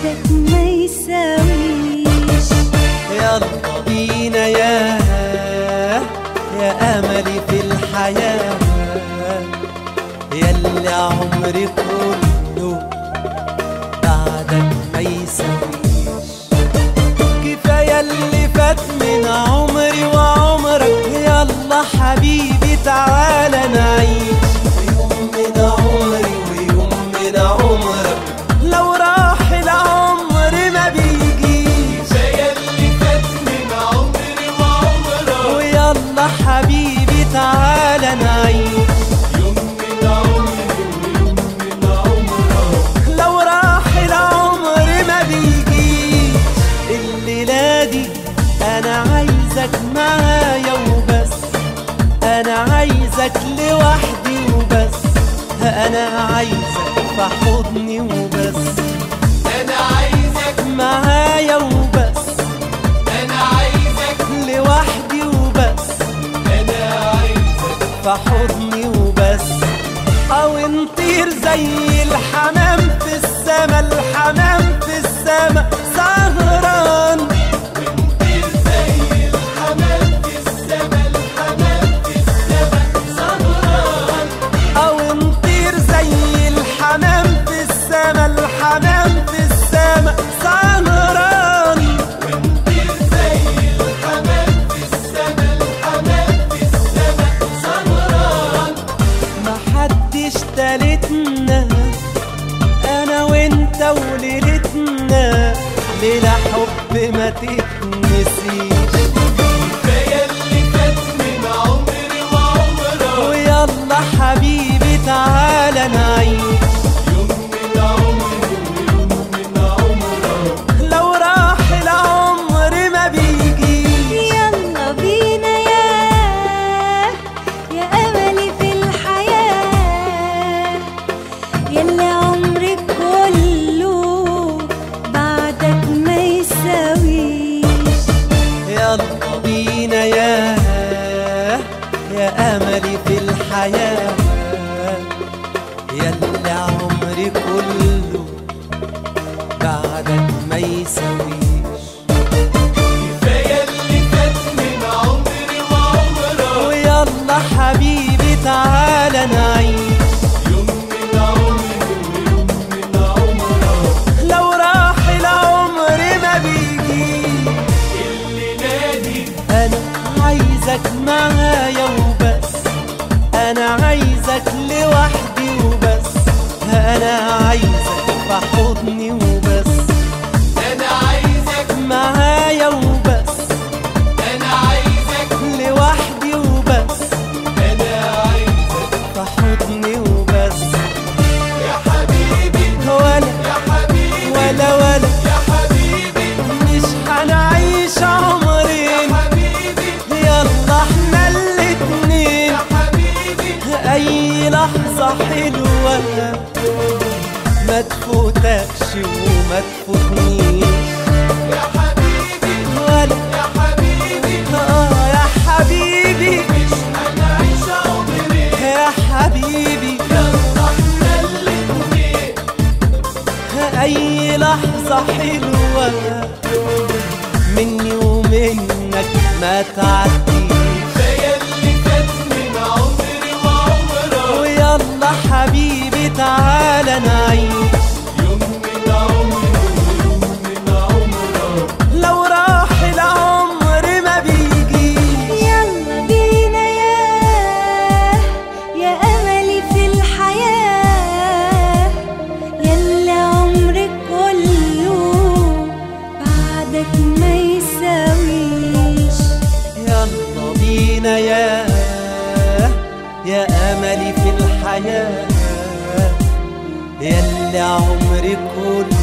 بعدك ما يساويش. يلا بينا يا أملي في الحياة، ياللي عمري كله بعدك ما يساويش. كفاية اللي فات من عمري وعمرك، يلا حبيبي تعالى نعيش يوم من عمري ويوم من عمرك. لو راح العمر ما بيجيش، كفاية اللي فات من عمري وعمرك، ويلا حبيبي تعالى نعيش يوم من عمري ويوم من عمرك. لو راح العمر ما بيجيش. الليلة دي أنا عايزك معايا وبس، أنا عايزك لوحدي وبس، أنا عايزك في حضني وبس، أنا عايزك معايا وبس، أنا عايزك لوحدي وبس، أنا عايزك في حضني وبس. أو نطير زي الحمام في السما، الحمام في السما سهران، ونطير زي الحمام في السما، الحمام في السما سهران. أو نطير زي الحمام في السما، الحمام في السما سهران، ونطير زي الحمام في السما، الحمام في السما سهران. محدش تالتنا أنا وإنت وليلتنا، ليلة حب ما تتنسيش. كفاية اللي فات من عمري وعمرك، ويلا حبيبي تعالى نعيش يوم من عمري ويوم من عمرك. لو راح العمر ما بيجيش. يلا بينا يا أملي في الحياة، يلي عمري كله بعدك ما يساويش. يلا بينا يا أملي في الحياة، ياللي عمري كله بعدك ما يساويش. كفاية اللي فات من عمري وعمرك، ويلا حبيبي تعالى نعيش يوم من عمري ويوم من عمرك. لو راح العمر ما بيجيش. الليلة دي أنا عايزك معايا وبس، أنا عايزك لوحدي وبس، أنا عايزك في حضني وبس، أنا عايزك معايا وبس، أنا عايزك لوحدي وبس، أنا عايزك في حضني وبس. يا حبيبي ولا يا حبيبي ولا يا حبيبي مش هنعيش عمرين، حبيبي يلا احنا الاتنين يا حبيبي أي لحظة حلوة ما تفوتكش وما تفوتنيش. يا حبيبي ولا يا حبيبي يا حبيبي مش هنعيش عمرين، يا حبيبي يلا احنا الاتنين. أي لحظة حلوة مني ومنك ما تعديش. كفاية اللي فات من عمري وعمرك، ويلا حبيبي تعالى نعيش يوم من عمري ويوم من عمرك. لو راح العمر ما بيجيش. يلا بينا يا أملي في الحياة، يلي عمري كله بعدك ما يساويش. يلا بينا يا أملي في الحياة، ياللي عمري كله